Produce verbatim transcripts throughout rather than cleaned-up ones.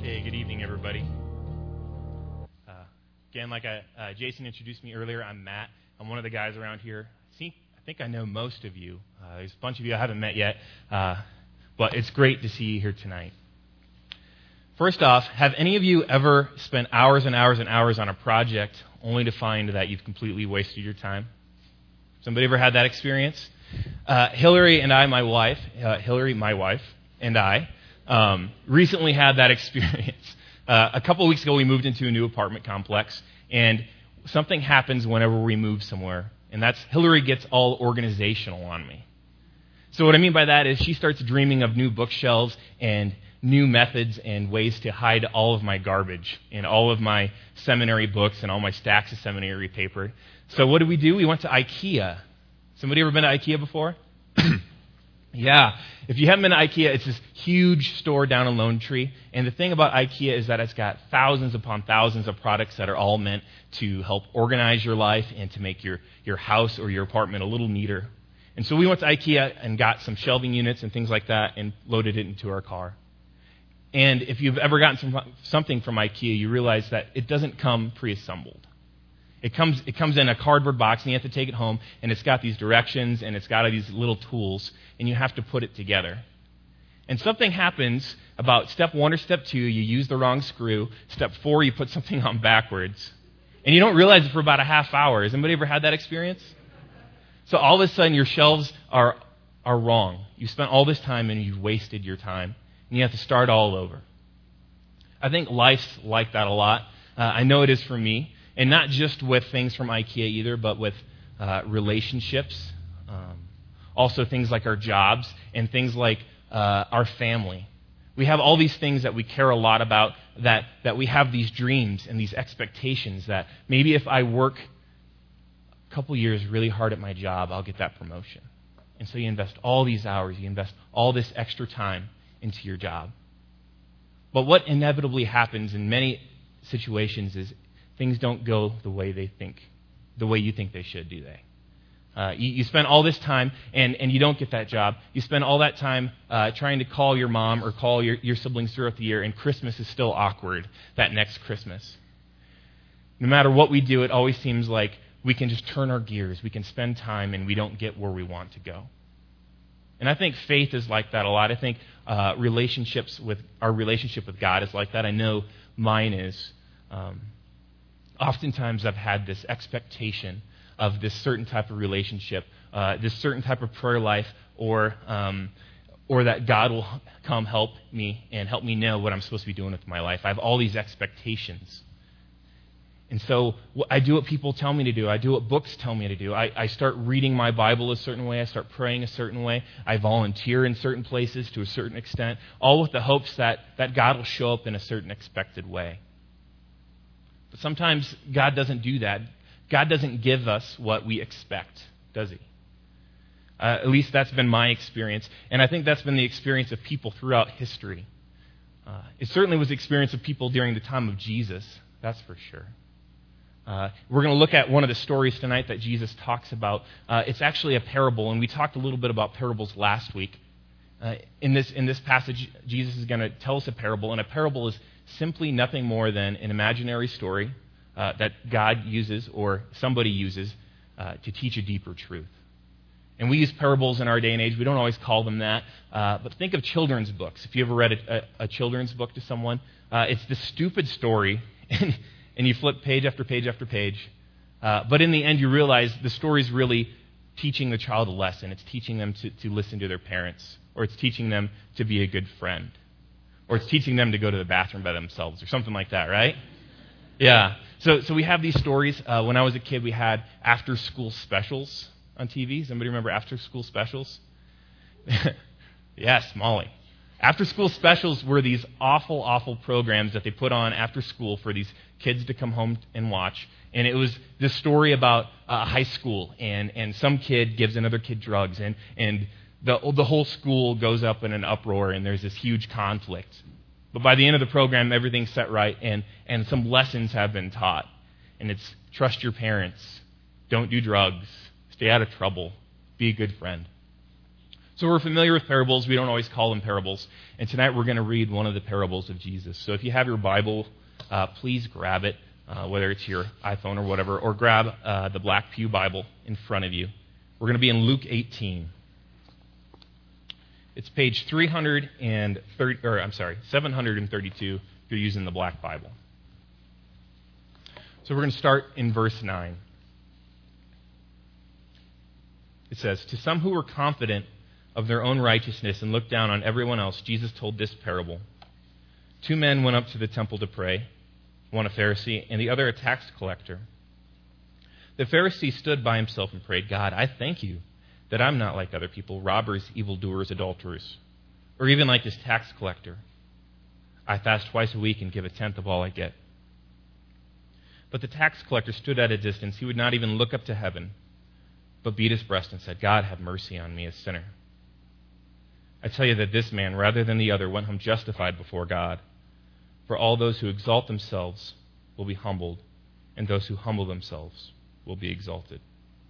Hey, good evening, everybody. Uh, again, like I, uh, Jason introduced me earlier, I'm Matt. I'm one of the guys around here. See, I think I know most of you. Uh, there's a bunch of you I haven't met yet, uh, but it's great to see you here tonight. First off, have any of you ever spent hours and hours and hours on a project only to find that you've completely wasted your time? Somebody ever had that experience? Uh, Hillary and I, my wife, uh, Hillary, my wife, and I, Um, recently had that experience. Uh, a couple weeks ago, we moved into a new apartment complex, and something happens whenever we move somewhere, and that's Hillary gets all organizational on me. So what I mean by that is she starts dreaming of new bookshelves and new methods and ways to hide all of my garbage and all of my seminary books and all my stacks of seminary paper. So what did we do? We went to IKEA. Somebody ever been to IKEA before? Yeah, if you haven't been to IKEA, it's this huge store down in Lone Tree. And the thing about IKEA is that it's got thousands upon thousands of products that are all meant to help organize your life and to make your, your house or your apartment a little neater. And so we went to IKEA and got some shelving units and things like that and loaded it into our car. And if you've ever gotten some, something from IKEA, you realize that it doesn't come pre-assembled. It comes it comes in a cardboard box, and you have to take it home, and it's got these directions, and it's got these little tools, and you have to put it together. And something happens about step one or step two, you use the wrong screw. Step four, you put something on backwards. And you don't realize it for about a half hour. Has anybody ever had that experience? So all of a sudden, your shelves are are wrong. You spent all this time, and you've wasted your time, and you have to start all over. I think life's like that a lot. Uh, I know it is for me. And not just with things from IKEA either, but with uh, relationships, um, also things like our jobs, and things like uh, our family. We have all these things that we care a lot about, that, that we have these dreams and these expectations that maybe if I work a couple years really hard at my job, I'll get that promotion. And so you invest all these hours, you invest all this extra time into your job. But what inevitably happens in many situations is things don't go the way they think, the way you think they should, do they? Uh, you, you spend all this time, and, and you don't get that job. You spend all that time uh, trying to call your mom or call your, your siblings throughout the year, and Christmas is still awkward, that next Christmas. No matter what we do, it always seems like we can just turn our gears. We can spend time, and we don't get where we want to go. And I think faith is like that a lot. I think uh, relationships with our relationship with God is like that. I know mine is. Um, Oftentimes I've had this expectation of this certain type of relationship, uh, this certain type of prayer life, or um, or that God will come help me and help me know what I'm supposed to be doing with my life. I have all these expectations. And so I do what people tell me to do. I do what books tell me to do. I, I start reading my Bible a certain way. I start praying a certain way. I volunteer in certain places to a certain extent, all with the hopes that, that God will show up in a certain expected way. But sometimes God doesn't do that. God doesn't give us what we expect, does he? Uh, at least that's been my experience. And I think that's been the experience of people throughout history. Uh, it certainly was the experience of people during the time of Jesus, that's for sure. Uh, we're going to look at one of the stories tonight that Jesus talks about. Uh, it's actually a parable, and we talked a little bit about parables last week. Uh, in this in this passage, Jesus is going to tell us a parable, and a parable is simply nothing more than an imaginary story uh, that God uses or somebody uses uh, to teach a deeper truth. And we use parables in our day and age. We don't always call them that. Uh, but think of children's books. If you ever read a, a, a children's book to someone, uh, it's this stupid story, and, and you flip page after page after page. Uh, but in the end, you realize the story's really teaching the child a lesson. It's teaching them to, to listen to their parents, or it's teaching them to be a good friend. Or it's teaching them to go to the bathroom by themselves, or something like that, right? Yeah. So so we have these stories. Uh, when I was a kid, we had after-school specials on T V. Somebody remember after-school specials? Yes, Molly. After-school specials were these awful, awful programs that they put on after school for these kids to come home and watch. And it was this story about uh, high school, and, and some kid gives another kid drugs, and and The, the whole school goes up in an uproar, and there's this huge conflict. But by the end of the program, everything's set right, and, and some lessons have been taught. And it's trust your parents, don't do drugs, stay out of trouble, be a good friend. So we're familiar with parables. We don't always call them parables. And tonight we're going to read one of the parables of Jesus. So if you have your Bible, uh, please grab it, uh, whether it's your iPhone or whatever, or grab uh, the Black Pew Bible in front of you. We're going to be in Luke eighteen. It's page three hundred thirty, or I'm sorry, seven hundred thirty-two if you're using the Black Bible. So we're going to start in verse nine. It says, "To some who were confident of their own righteousness and looked down on everyone else, Jesus told this parable. Two men went up to the temple to pray, one a Pharisee and the other a tax collector. The Pharisee stood by himself and prayed, 'God, I thank you that I'm not like other people, robbers, evildoers, adulterers, or even like this tax collector. I fast twice a week and give a tenth of all I get.' But the tax collector stood at a distance. He would not even look up to heaven, but beat his breast and said, 'God, have mercy on me, a sinner.' I tell you that this man, rather than the other, went home justified before God. For all those who exalt themselves will be humbled, and those who humble themselves will be exalted."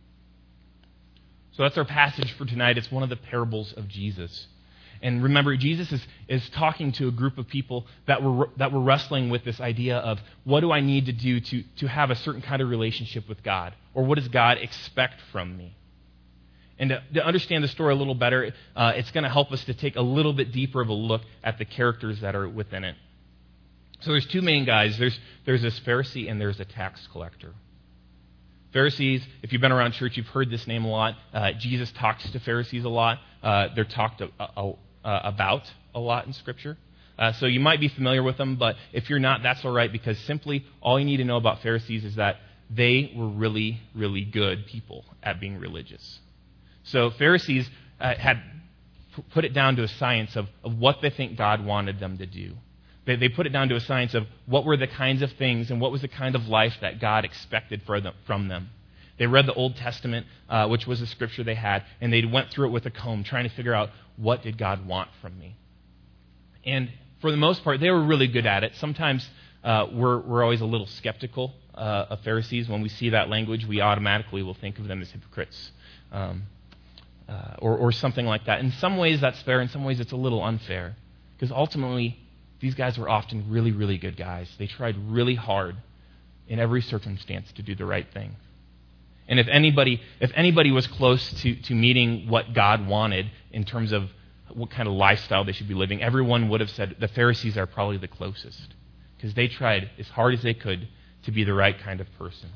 So that's our passage for tonight. It's one of the parables of Jesus. And remember, Jesus is, is talking to a group of people that were that were wrestling with this idea of, what do I need to do to, to have a certain kind of relationship with God? Or what does God expect from me? And to, to understand the story a little better, uh, it's going to help us to take a little bit deeper of a look at the characters that are within it. So there's two main guys. There's, there's this Pharisee and there's a tax collector. Pharisees, if you've been around church, you've heard this name a lot. Uh, Jesus talks to Pharisees a lot. Uh, they're talked a, a, a, about a lot in Scripture. Uh, so you might be familiar with them, but if you're not, that's all right, because simply all you need to know about Pharisees is that they were really, really good people at being religious. So Pharisees uh, had p- put it down to a science of, of what they think God wanted them to do. They, they put it down to a science of what were the kinds of things and what was the kind of life that God expected for them, from them. They read the Old Testament, uh, which was the scripture they had, and they went through it with a comb, trying to figure out, what did God want from me? And for the most part, they were really good at it. Sometimes uh, we're, we're always a little skeptical uh, of Pharisees. When we see that language, we automatically will think of them as hypocrites. Um, Uh, or, or something like that. In some ways that's fair, in some ways it's a little unfair. Because ultimately, these guys were often really, really good guys. They tried really hard in every circumstance to do the right thing. And if anybody if anybody was close to, to meeting what God wanted in terms of what kind of lifestyle they should be living, everyone would have said the Pharisees are probably the closest. Because they tried as hard as they could to be the right kind of person.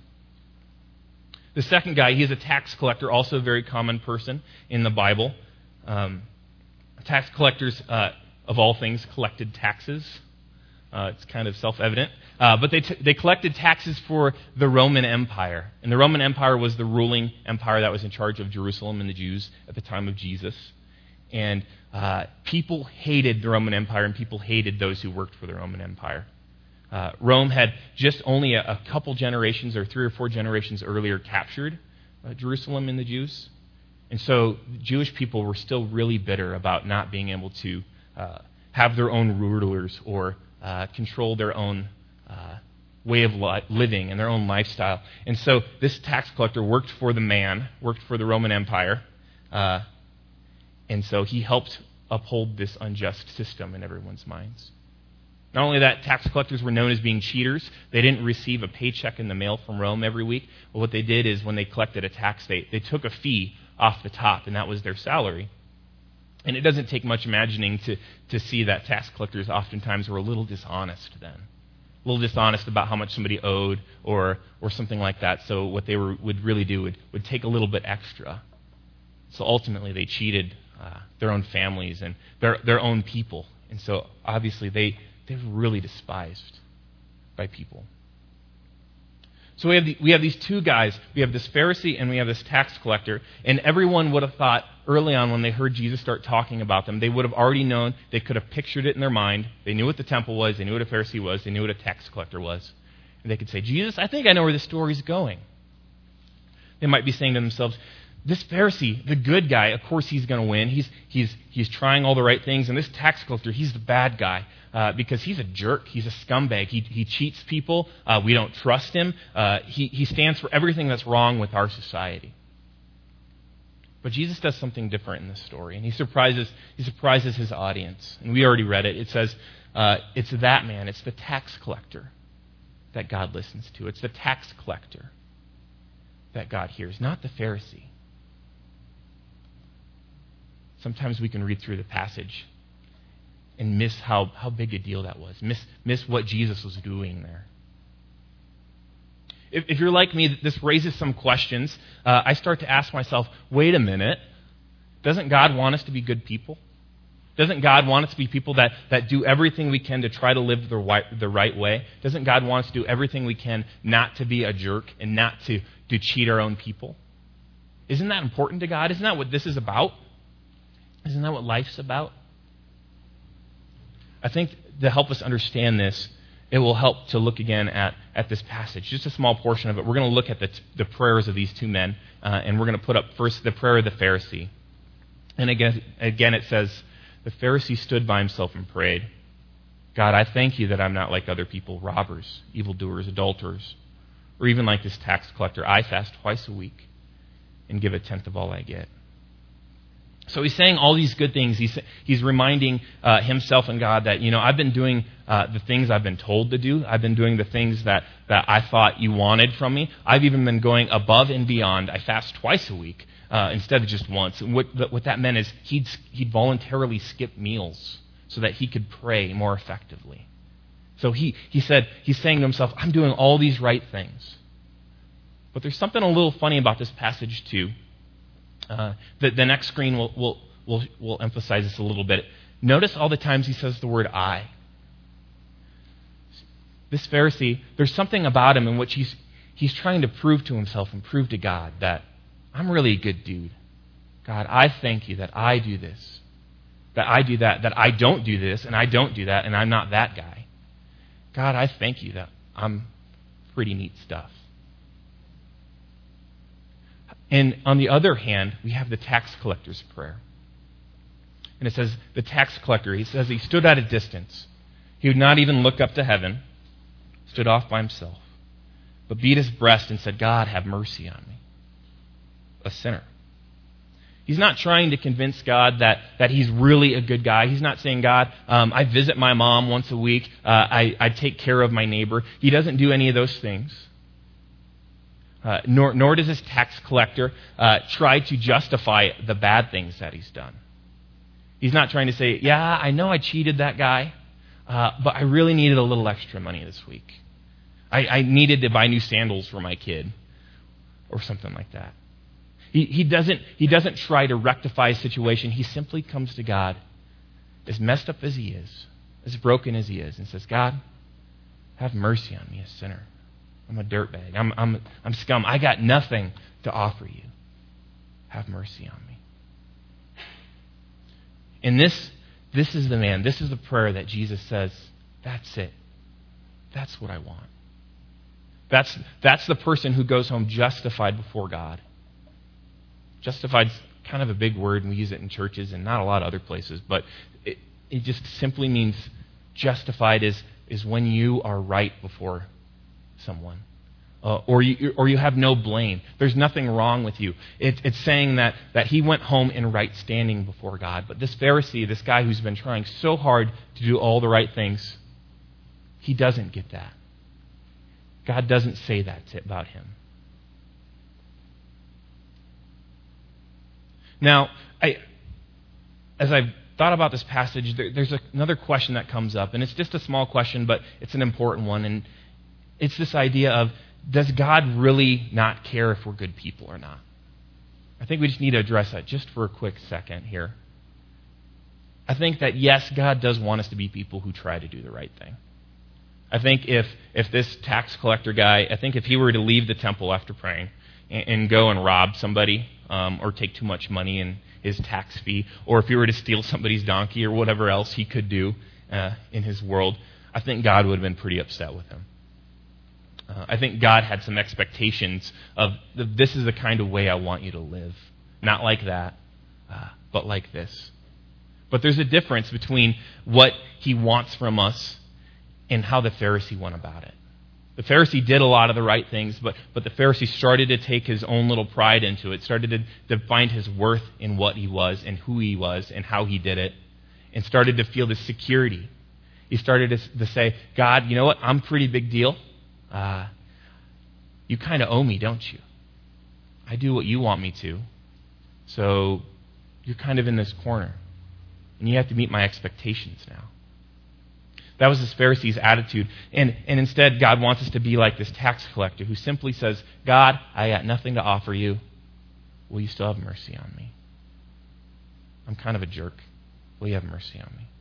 The second guy, he's a tax collector, also a very common person in the Bible. Um, tax collectors, uh, of all things, collected taxes. Uh, it's kind of self-evident. Uh, but they t- they collected taxes for the Roman Empire. And the Roman Empire was the ruling empire that was in charge of Jerusalem and the Jews at the time of Jesus. And uh, people hated the Roman Empire, and people hated those who worked for the Roman Empire. Uh, Rome had just only a, a couple generations or three or four generations earlier captured uh, Jerusalem and the Jews. And so the Jewish people were still really bitter about not being able to uh, have their own rulers or uh, control their own uh, way of li- living and their own lifestyle. And so this tax collector worked for the man, worked for the Roman Empire, uh, and so he helped uphold this unjust system in everyone's minds. Not only that, tax collectors were known as being cheaters. They didn't receive a paycheck in the mail from Rome every week. But what they did is when they collected a tax, they, they took a fee off the top, and that was their salary. And it doesn't take much imagining to, to see that tax collectors oftentimes were a little dishonest then. A little dishonest about how much somebody owed or or something like that. So what they were, would really do would, would take a little bit extra. So ultimately they cheated uh, their own families and their, their own people. And so obviously they... They're really despised by people. So we have the, we have these two guys. We have this Pharisee and we have this tax collector. And everyone would have thought early on when they heard Jesus start talking about them, they would have already known, they could have pictured it in their mind. They knew what the temple was. They knew what a Pharisee was. They knew what a tax collector was. And they could say, Jesus, I think I know where this story's going. They might be saying to themselves, this Pharisee, the good guy, of course he's going to win. He's he's he's trying all the right things. And this tax collector, he's the bad guy uh, because he's a jerk. He's a scumbag. He he cheats people. Uh, we don't trust him. Uh, he he stands for everything that's wrong with our society. But Jesus does something different in this story, and he surprises he surprises his audience. And we already read it. It says uh, it's that man, it's the tax collector that God listens to. It's the tax collector that God hears, not the Pharisee. Sometimes we can read through the passage and miss how, how big a deal that was, miss, miss what Jesus was doing there. If, if you're like me, this raises some questions. Uh, I start to ask myself, wait a minute, doesn't God want us to be good people? Doesn't God want us to be people that, that do everything we can to try to live the right, the right way? Doesn't God want us to do everything we can not to be a jerk and not to, to cheat our own people? Isn't that important to God? Isn't that what this is about? Isn't that what life's about? I think to help us understand this, it will help to look again at, at this passage. Just a small portion of it. We're going to look at the, the prayers of these two men, uh, and we're going to put up first the prayer of the Pharisee. And again, again it says, the Pharisee stood by himself and prayed, God, I thank you that I'm not like other people, robbers, evildoers, adulterers, or even like this tax collector. I fast twice a week and give a tenth of all I get. So he's saying all these good things. He's he's reminding uh, himself and God that, you know, I've been doing uh, the things I've been told to do. I've been doing the things that, that I thought you wanted from me. I've even been going above and beyond. I fast twice a week uh, instead of just once. And what, what that meant is he'd, he'd voluntarily skip meals so that he could pray more effectively. So he, he said, he's saying to himself, I'm doing all these right things. But there's something a little funny about this passage too. Uh, the, the next screen will, will, will, will emphasize this a little bit. Notice all the times he says the word I. This Pharisee, there's something about him in which he's, he's trying to prove to himself and prove to God that I'm really a good dude. God, I thank you that I do this, that I do that, that I don't do this, and I don't do that, and I'm not that guy. God, I thank you that I'm pretty neat stuff. And on the other hand, we have the tax collector's prayer. And it says, the tax collector, he says he stood at a distance. He would not even look up to heaven, stood off by himself, but beat his breast and said, God, have mercy on me, a sinner. He's not trying to convince God that, that he's really a good guy. He's not saying, God, um, I visit my mom once a week. Uh, I, I take care of my neighbor. He doesn't do any of those things. Uh, nor, nor does this tax collector uh, try to justify the bad things that he's done. He's not trying to say, yeah, I know I cheated that guy, uh, but I really needed a little extra money this week. I, I needed to buy new sandals for my kid, or something like that. He, he doesn't, he doesn't try to rectify a situation. He simply comes to God, as messed up as he is, as broken as he is, and says, God, have mercy on me, a sinner. I'm a dirtbag. I'm, I'm, I'm scum. I got nothing to offer you. Have mercy on me. And this, this is the man. This is the prayer that Jesus says, that's it. That's what I want. That's, that's the person who goes home justified before God. Justified's kind of a big word, and we use it in churches and not a lot of other places, but it, it just simply means justified is, is when you are right before someone, uh, or you or you have no blame. There's nothing wrong with you. It, it's saying that that he went home in right standing before God. But this Pharisee, this guy who's been trying so hard to do all the right things, he doesn't get that. God doesn't say that about him. Now, I, as I've thought about this passage, there, there's a, another question that comes up, and it's just a small question, but it's an important one, and it's this idea of, does God really not care if we're good people or not? I think we just need to address that just for a quick second here. I think that, yes, God does want us to be people who try to do the right thing. I think if if this tax collector guy, I think if he were to leave the temple after praying and, and go and rob somebody um, or take too much money in his tax fee, or if he were to steal somebody's donkey or whatever else he could do uh, in his world, I think God would have been pretty upset with him. Uh, I think God had some expectations of, this is the kind of way I want you to live. Not like that, uh, but like this. But there's a difference between what he wants from us and how the Pharisee went about it. The Pharisee did a lot of the right things, but, but the Pharisee started to take his own little pride into it, started to, to find his worth in what he was and who he was and how he did it, and started to feel this security. He started to, to say, God, you know what? I'm a pretty big deal. Uh, you kind of owe me, don't you? I do what you want me to. So you're kind of in this corner. And you have to meet my expectations now. That was this Pharisee's attitude. And, and instead, God wants us to be like this tax collector who simply says, God, I got nothing to offer you. Will you still have mercy on me? I'm kind of a jerk. Will you have mercy on me?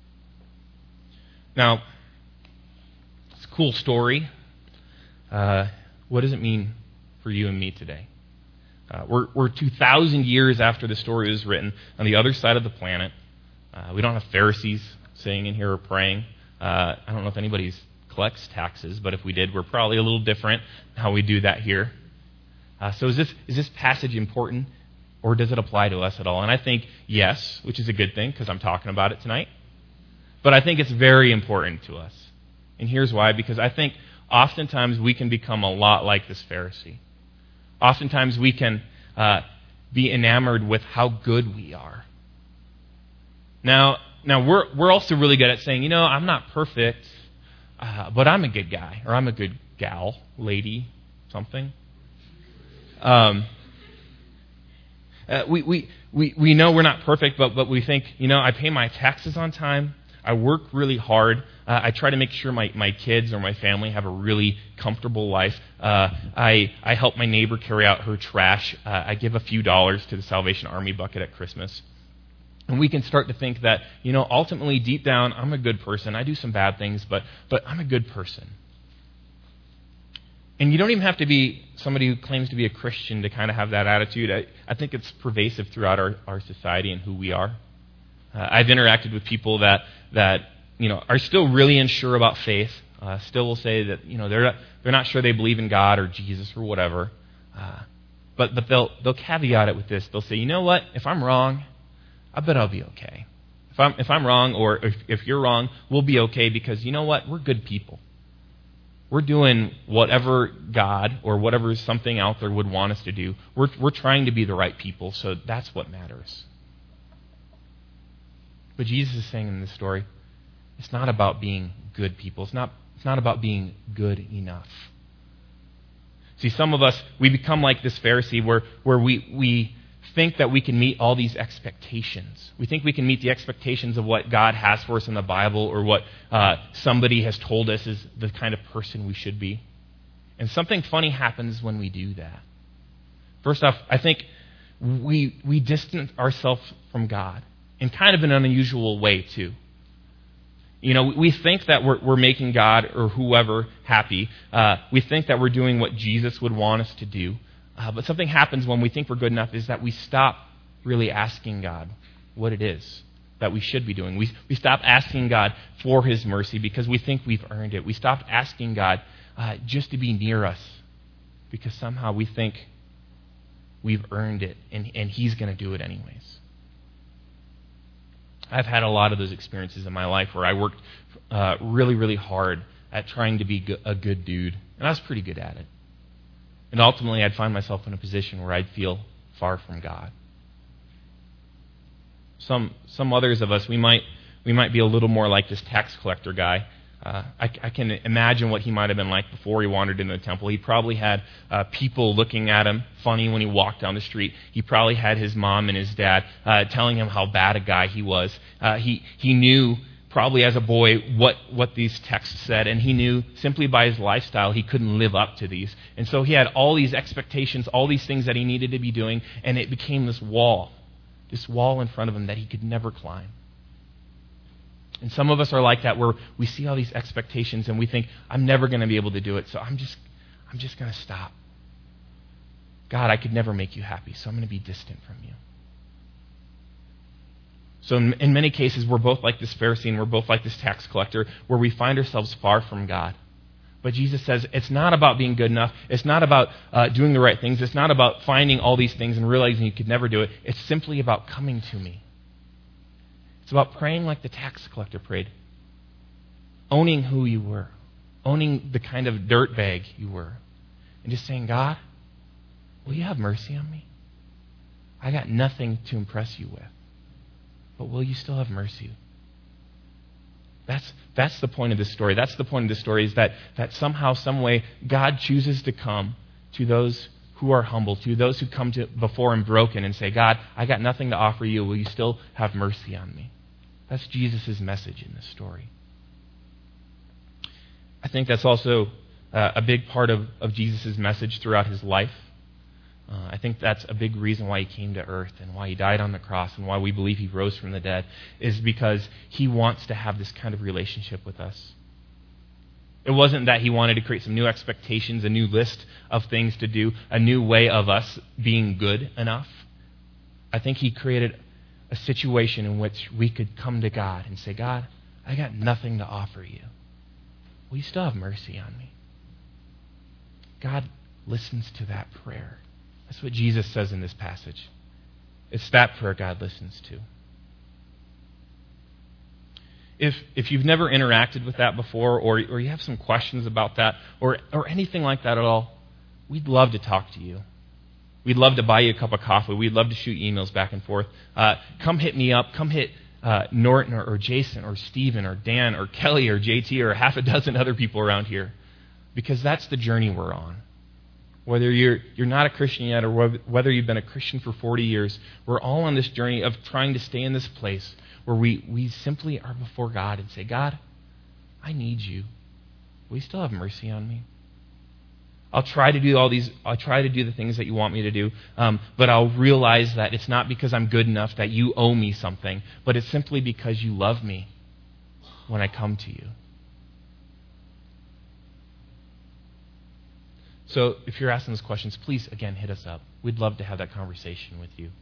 Now, it's a cool story. Uh, what does it mean for you and me today? Uh, we're, we're two thousand years after the story was written on the other side of the planet. Uh, we don't have Pharisees sitting in here or praying. Uh, I don't know if anybody collects taxes, but if we did, we're probably a little different how we do that here. Uh, so is this is this passage important, or does it apply to us at all? And I think yes, which is a good thing because I'm talking about it tonight. But I think it's very important to us. And here's why, because I think oftentimes we can become a lot like this Pharisee. Oftentimes we can uh, be enamored with how good we are. Now, now we're we're also really good at saying, you know, I'm not perfect, uh, but I'm a good guy, or I'm a good gal, lady, something. Um, uh, we, we we we know we're not perfect, but but we think, you know, I pay my taxes on time. I work really hard. Uh, I try to make sure my, my kids or my family have a really comfortable life. Uh, I I help my neighbor carry out her trash. Uh, I give a few dollars to the Salvation Army bucket at Christmas. And we can start to think that, you know, ultimately, deep down, I'm a good person. I do some bad things, but but I'm a good person. And you don't even have to be somebody who claims to be a Christian to kind of have that attitude. I, I think it's pervasive throughout our, our society and who we are. Uh, I've interacted with people that, that you know, are still really unsure about faith, uh, still will say that, you know, they're not, they're not sure they believe in God or Jesus or whatever. Uh, but but they'll they'll caveat it with this. They'll say, you know what, if I'm wrong, I bet I'll be okay. If I'm if I'm wrong, or if, if you're wrong, we'll be okay because you know what? We're good people. We're doing whatever God or whatever something out there would want us to do. We're we're trying to be the right people, so that's what matters. But Jesus is saying in this story, it's not about being good people. It's not it's not about being good enough. See, some of us, we become like this Pharisee where where we we think that we can meet all these expectations. We think we can meet the expectations of what God has for us in the Bible or what uh, somebody has told us is the kind of person we should be. And something funny happens when we do that. First off, I think we we distance ourselves from God in kind of an unusual way too. You know, we think that we're, we're making God or whoever happy. Uh, we think that we're doing what Jesus would want us to do. Uh, but something happens when we think we're good enough is that we stop really asking God what it is that we should be doing. We, we stop asking God for His mercy because we think we've earned it. We stop asking God uh, just to be near us because somehow we think we've earned it and, and He's going to do it anyways. I've had a lot of those experiences in my life where I worked uh, really, really hard at trying to be go- a good dude, and I was pretty good at it. And ultimately, I'd find myself in a position where I'd feel far from God. Some some others of us, we might we might be a little more like this tax collector guy. Uh, I, I can imagine what he might have been like before he wandered into the temple. He probably had uh, people looking at him funny when he walked down the street. He probably had his mom and his dad uh, telling him how bad a guy he was. Uh, he he knew probably as a boy what, what these texts said, and he knew simply by his lifestyle he couldn't live up to these. And so he had all these expectations, all these things that he needed to be doing, and it became this wall, this wall in front of him that he could never climb. And some of us are like that, where we see all these expectations and we think, I'm never going to be able to do it, so I'm just I'm just going to stop. God, I could never make you happy, so I'm going to be distant from you. So in, in many cases, we're both like this Pharisee and we're both like this tax collector, where we find ourselves far from God. But Jesus says it's not about being good enough. It's not about uh, doing the right things. It's not about finding all these things and realizing you could never do it. It's simply about coming to me. It's about praying like the tax collector prayed, owning who you were, owning the kind of dirtbag you were, and just saying, God, will you have mercy on me? I got nothing to impress you with, but will you still have mercy? That's that's the point of this story. That's the point of the story is that, that somehow, some way, God chooses to come to those who are humble, to those who come to before him broken and say, God, I got nothing to offer you. Will you still have mercy on me? That's Jesus' message in this story. I think that's also uh, a big part of, of Jesus' message throughout his life. Uh, I think that's a big reason why he came to earth and why he died on the cross and why we believe he rose from the dead, is because he wants to have this kind of relationship with us. It wasn't that he wanted to create some new expectations, a new list of things to do, a new way of us being good enough. I think he created a situation in which we could come to God and say, God, I got nothing to offer you. Will you still have mercy on me? God listens to that prayer. That's what Jesus says in this passage. It's that prayer God listens to. If if you've never interacted with that before, or, or you have some questions about that, or, or anything like that at all, we'd love to talk to you. We'd love to buy you a cup of coffee. We'd love to shoot emails back and forth. Uh, come hit me up. Come hit uh, Norton or, or Jason or Stephen or Dan or Kelly or J T or half a dozen other people around here, because that's the journey we're on. Whether you're you're not a Christian yet, or whether you've been a Christian for forty years, we're all on this journey of trying to stay in this place where we, we simply are before God and say, God, I need you. Will you still have mercy on me? I'll try to do all these, I'll try to do the things that you want me to do, um, but I'll realize that it's not because I'm good enough that you owe me something, but it's simply because you love me when I come to you. So if you're asking those questions, please, again, hit us up. We'd love to have that conversation with you.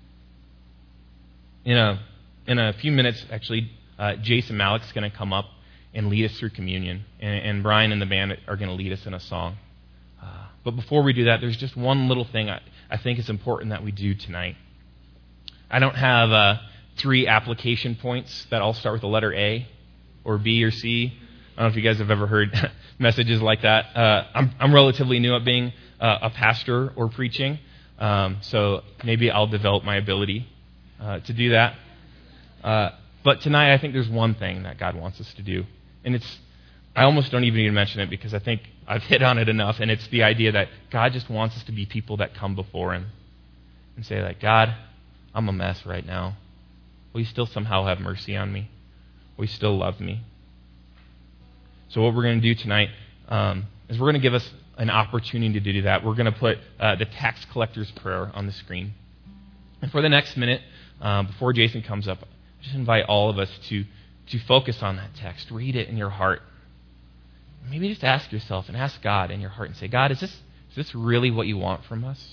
In a, in a few minutes, actually, uh, Jason Malik's going to come up and lead us through communion. And, and Brian and the band are going to lead us in a song. Uh, but before we do that, there's just one little thing I, I think it's important that we do tonight. I don't have uh, three application points that all start with the letter A or B or C. I don't know if you guys have ever heard messages like that. Uh, I'm, I'm relatively new at being uh, a pastor or preaching, um, so maybe I'll develop my ability uh, to do that. Uh, but tonight I think there's one thing that God wants us to do, and it's I almost don't even need to mention it because I think I've hit on it enough, and it's the idea that God just wants us to be people that come before Him and say, like, God, I'm a mess right now. Will you still somehow have mercy on me? Will you still love me? So what we're going to do tonight um, is we're going to give us an opportunity to do that. We're going to put uh, the tax collector's prayer on the screen. And for the next minute, uh, before Jason comes up, I just invite all of us to, to focus on that text. Read it in your heart. Maybe just ask yourself and ask God in your heart and say, God, is this, is this really what you want from us?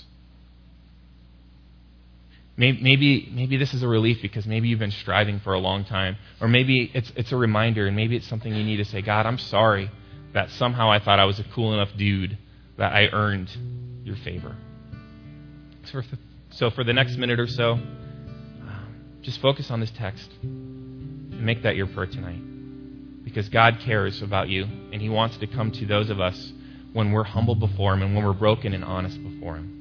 Maybe, maybe maybe this is a relief because maybe you've been striving for a long time. Or maybe it's it's a reminder, and maybe it's something you need to say, God, I'm sorry that somehow I thought I was a cool enough dude that I earned your favor. So for, so for the next minute or so, um, just focus on this text and make that your prayer tonight. Because God cares about you, and He wants to come to those of us when we're humble before Him and when we're broken and honest before Him.